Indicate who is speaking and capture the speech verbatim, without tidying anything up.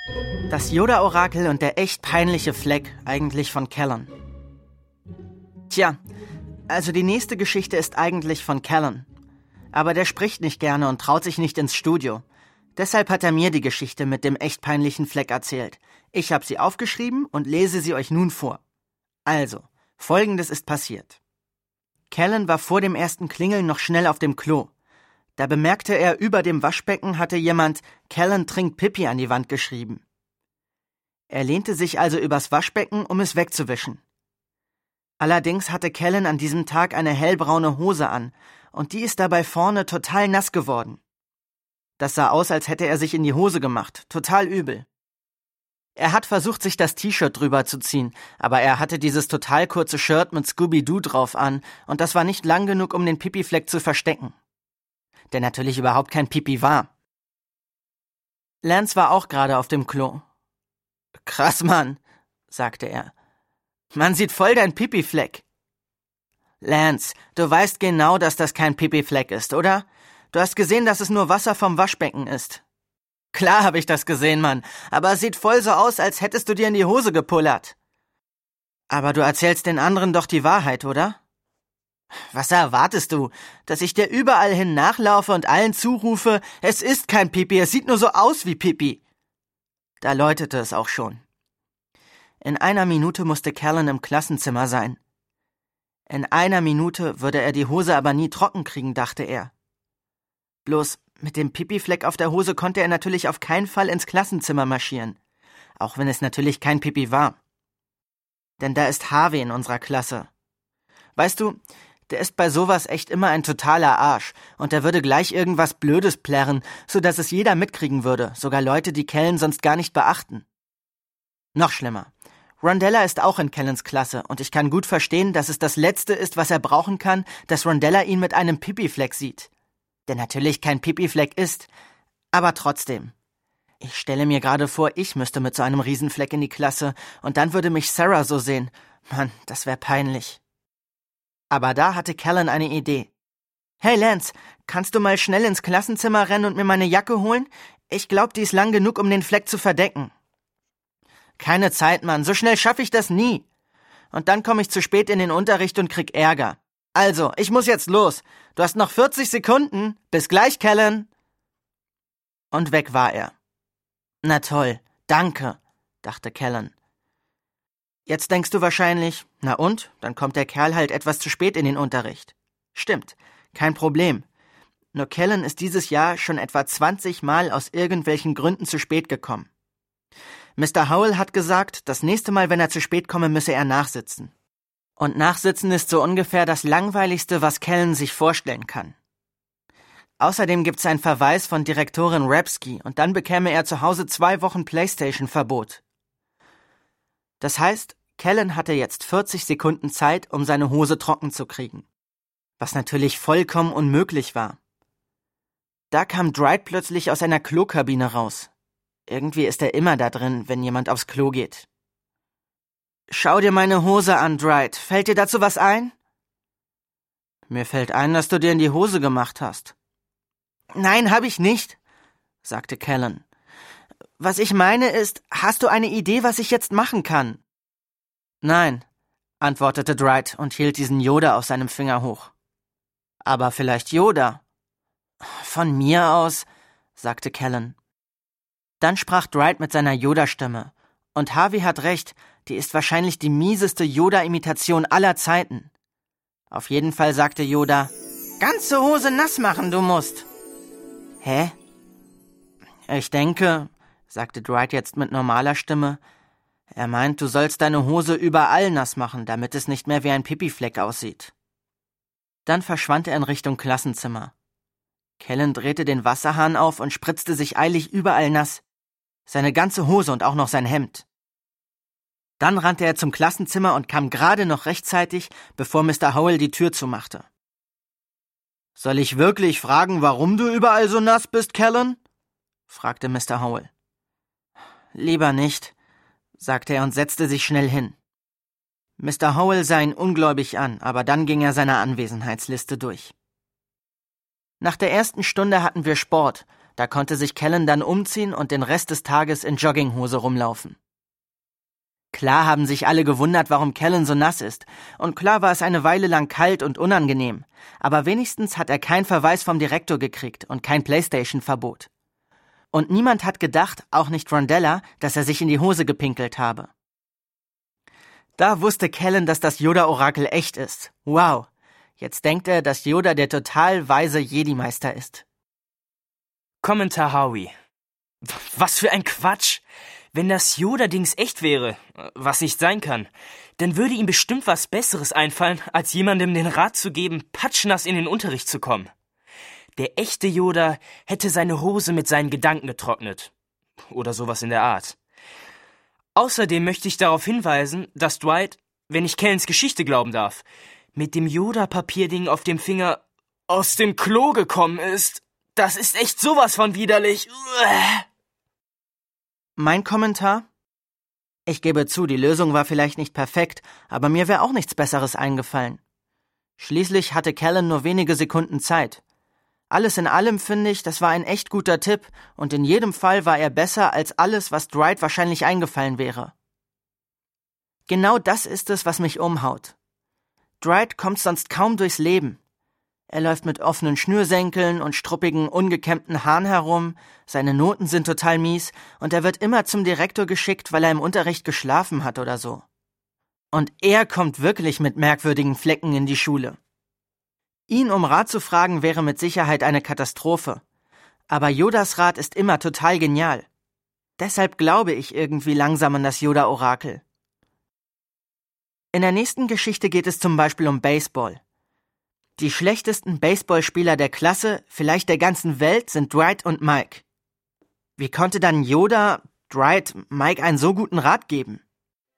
Speaker 1: Das Yoda-Orakel und der echt peinliche Fleck, eigentlich von Callan. Tja, also die nächste Geschichte ist eigentlich von Callan. Aber der spricht nicht gerne und traut sich nicht ins Studio. Deshalb hat er mir die Geschichte mit dem echt peinlichen Fleck erzählt. Ich habe sie aufgeschrieben und lese sie euch nun vor. Also, Folgendes ist passiert. Callan war vor dem ersten Klingeln noch schnell auf dem Klo. Da bemerkte er, über dem Waschbecken hatte jemand »Callan trinkt Pipi« an die Wand geschrieben. Er lehnte sich also übers Waschbecken, um es wegzuwischen. Allerdings hatte Callan an diesem Tag eine hellbraune Hose an und die ist dabei vorne total nass geworden. Das sah aus, als hätte er sich in die Hose gemacht, total übel. Er hat versucht, sich das T-Shirt drüber zu ziehen, aber er hatte dieses total kurze Shirt mit Scooby-Doo drauf an und das war nicht lang genug, um den Pipi-Fleck zu verstecken. Der natürlich überhaupt kein Pipi war. Lance war auch gerade auf dem Klo. »Krass, Mann«, sagte er. »Man sieht voll dein Pipi-Fleck.« »Lance, du weißt genau, dass das kein Pipi-Fleck ist, oder? Du hast gesehen, dass es nur Wasser vom Waschbecken ist.« »Klar habe ich das gesehen, Mann, aber es sieht voll so aus, als hättest du dir in die Hose gepullert.« »Aber du erzählst den anderen doch die Wahrheit, oder?« »Was erwartest du? Dass ich dir überall hin nachlaufe und allen zurufe, es ist kein Pipi, es sieht nur so aus wie Pipi?« Da läutete es auch schon. In einer Minute musste Callan im Klassenzimmer sein. In einer Minute würde er die Hose aber nie trocken kriegen, dachte er. Bloß mit dem Pipi-Fleck auf der Hose konnte er natürlich auf keinen Fall ins Klassenzimmer marschieren, auch wenn es natürlich kein Pipi war. Denn da ist Harvey in unserer Klasse. Weißt du, der ist bei sowas echt immer ein totaler Arsch und der würde gleich irgendwas Blödes plärren, sodass es jeder mitkriegen würde, sogar Leute, die Callan sonst gar nicht beachten. Noch schlimmer. Rondella ist auch in Callans Klasse und ich kann gut verstehen, dass es das Letzte ist, was er brauchen kann, dass Rondella ihn mit einem Pipi-Fleck sieht. Der natürlich kein Pipi-Fleck ist, aber trotzdem. Ich stelle mir gerade vor, ich müsste mit so einem Riesenfleck in die Klasse und dann würde mich Sarah so sehen. Mann, das wäre peinlich. Aber da hatte Callan eine Idee. »Hey Lance, kannst du mal schnell ins Klassenzimmer rennen und mir meine Jacke holen? Ich glaube, die ist lang genug, um den Fleck zu verdecken.« »Keine Zeit, Mann, so schnell schaffe ich das nie. Und dann komme ich zu spät in den Unterricht und krieg Ärger. Also, ich muss jetzt los. Du hast noch vierzig Sekunden. Bis gleich, Callan.« Und weg war er. »Na toll, danke«, dachte Callan. Jetzt denkst du wahrscheinlich, na und? Dann kommt der Kerl halt etwas zu spät in den Unterricht. Stimmt, kein Problem. Nur Callan ist dieses Jahr schon etwa zwanzig Mal aus irgendwelchen Gründen zu spät gekommen. Mister Howell hat gesagt, das nächste Mal, wenn er zu spät komme, müsse er nachsitzen. Und nachsitzen ist so ungefähr das Langweiligste, was Callan sich vorstellen kann. Außerdem gibt's einen Verweis von Direktorin Rapsky und dann bekäme er zu Hause zwei Wochen Playstation-Verbot. Das heißt, Callan hatte jetzt vierzig Sekunden Zeit, um seine Hose trocken zu kriegen. Was natürlich vollkommen unmöglich war. Da kam Dwight plötzlich aus einer Klokabine raus. Irgendwie ist er immer da drin, wenn jemand aufs Klo geht. »Schau dir meine Hose an, Dwight. Fällt dir dazu was ein?« »Mir fällt ein, dass du dir in die Hose gemacht hast.« »Nein, hab ich nicht«, sagte Callan. »Was ich meine ist, hast du eine Idee, was ich jetzt machen kann?« »Nein«, antwortete Dwight und hielt diesen Yoda auf seinem Finger hoch. »Aber vielleicht Yoda?« »Von mir aus«, sagte Callan. Dann sprach Dwight mit seiner Yoda-Stimme. Und Harvey hat recht, die ist wahrscheinlich die mieseste Yoda-Imitation aller Zeiten. Auf jeden Fall sagte Yoda, »Ganze Hose nass machen, du musst.« »Hä?« »Ich denke«, sagte Dwight jetzt mit normaler Stimme, »er meint, du sollst deine Hose überall nass machen, damit es nicht mehr wie ein Pipi-Fleck aussieht.« Dann verschwand er in Richtung Klassenzimmer. Callan drehte den Wasserhahn auf und spritzte sich eilig überall nass. Seine ganze Hose und auch noch sein Hemd. Dann rannte er zum Klassenzimmer und kam gerade noch rechtzeitig, bevor Mister Howell die Tür zumachte. »Soll ich wirklich fragen, warum du überall so nass bist, Callan?« fragte Mister Howell. »Lieber nicht«, sagte er und setzte sich schnell hin. Mister Howell sah ihn ungläubig an, aber dann ging er seine Anwesenheitsliste durch. Nach der ersten Stunde hatten wir Sport, Da konnte sich Callan dann umziehen und den Rest des Tages in Jogginghose rumlaufen. Klar haben sich alle gewundert, warum Callan so nass ist. Und klar war es eine Weile lang kalt und unangenehm. Aber wenigstens hat er keinen Verweis vom Direktor gekriegt und kein Playstation-Verbot. Und niemand hat gedacht, auch nicht Rondella, dass er sich in die Hose gepinkelt habe. Da wusste Callan, dass das Yoda-Orakel echt ist. Wow. Jetzt denkt er, dass Yoda der total weise Jedi-Meister ist.
Speaker 2: Kommentar Howie. Was für ein Quatsch! Wenn das Yoda-Dings echt wäre, was nicht sein kann, dann würde ihm bestimmt was Besseres einfallen, als jemandem den Rat zu geben, patschnass in den Unterricht zu kommen. Der echte Yoda hätte seine Hose mit seinen Gedanken getrocknet. Oder sowas in der Art. Außerdem möchte ich darauf hinweisen, dass Dwight, wenn ich Callans Geschichte glauben darf, mit dem Yoda-Papierding auf dem Finger aus dem Klo gekommen ist. Das ist echt sowas von widerlich. Uah.
Speaker 1: Mein Kommentar? Ich gebe zu, die Lösung war vielleicht nicht perfekt, aber mir wäre auch nichts Besseres eingefallen. Schließlich hatte Callan nur wenige Sekunden Zeit. Alles in allem finde ich, das war ein echt guter Tipp und in jedem Fall war er besser als alles, was Dwight wahrscheinlich eingefallen wäre. Genau das ist es, was mich umhaut. Dwight kommt sonst kaum durchs Leben. Er läuft mit offenen Schnürsenkeln und struppigen, ungekämmten Haaren herum, seine Noten sind total mies und er wird immer zum Direktor geschickt, weil er im Unterricht geschlafen hat oder so. Und er kommt wirklich mit merkwürdigen Flecken in die Schule. Ihn um Rat zu fragen wäre mit Sicherheit eine Katastrophe. Aber Yodas Rat ist immer total genial. Deshalb glaube ich irgendwie langsam an das Yoda-Orakel. In der nächsten Geschichte geht es zum Beispiel um Baseball. Die schlechtesten Baseballspieler der Klasse, vielleicht der ganzen Welt, sind Dwight und Mike. Wie konnte dann Yoda, Dwight, Mike einen so guten Rat geben?